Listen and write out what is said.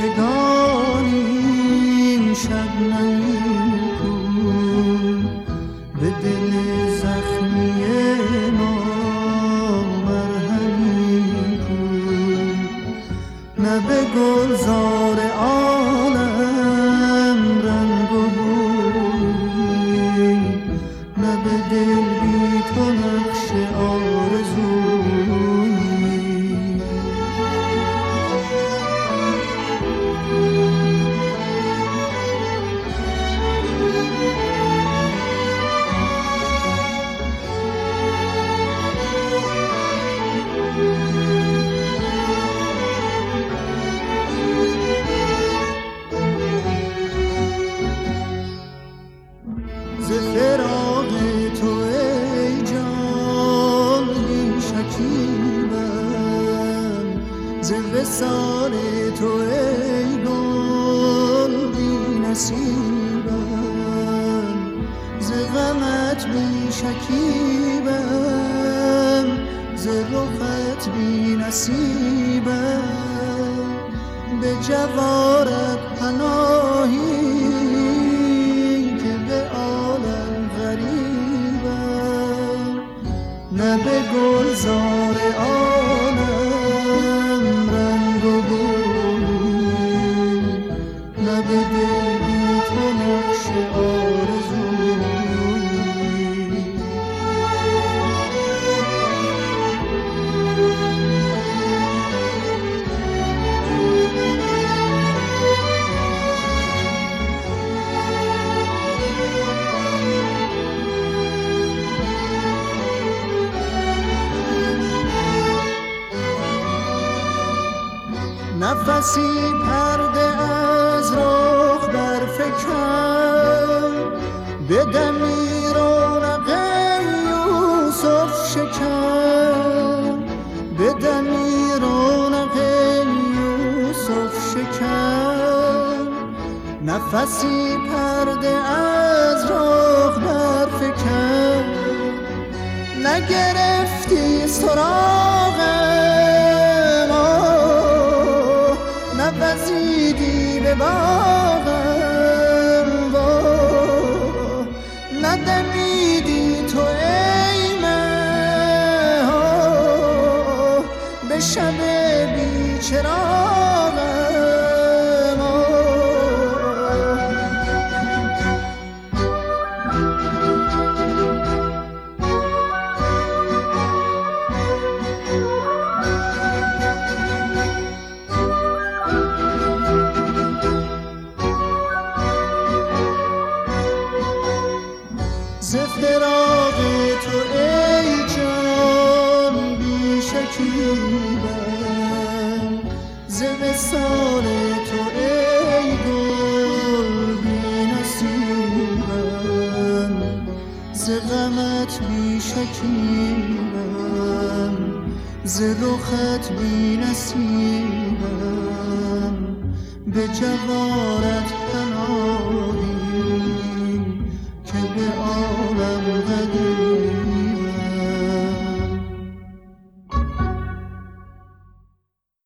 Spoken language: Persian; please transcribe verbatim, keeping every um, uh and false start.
گشتگانیم شبنمی کو به دل زخمی ما مرهمی کو نه به گلزار عالم رنگ و بویی نه به دل بی تو نقش آرزویی ز فراق تو ای جان بی شکیبم ز وصال تو ای گل بی نصیبم ز غمت بی شکیبم ز رخت بی نصیبم به جوارت پناهی نه به گلزار عالم رنگ و بویی نه به دل بی تو نقش آرزویی نفسی پرده از رخ برفکن بدمی رونق یوسف شکن بدمی رونق یوسف شکن نفسی پرده از رخ برفکن نگرفتی سراغم نوزیدی به باغم با ندمیدی تو ای مه به شب بی چراغم ز فراق تو ای جان بی شکیبم ز وصال تو ای گل بی نصیبم ز غمت بی شکیبم ز رخت بی نصیبم به جوارت پناهی که به عالم قدیم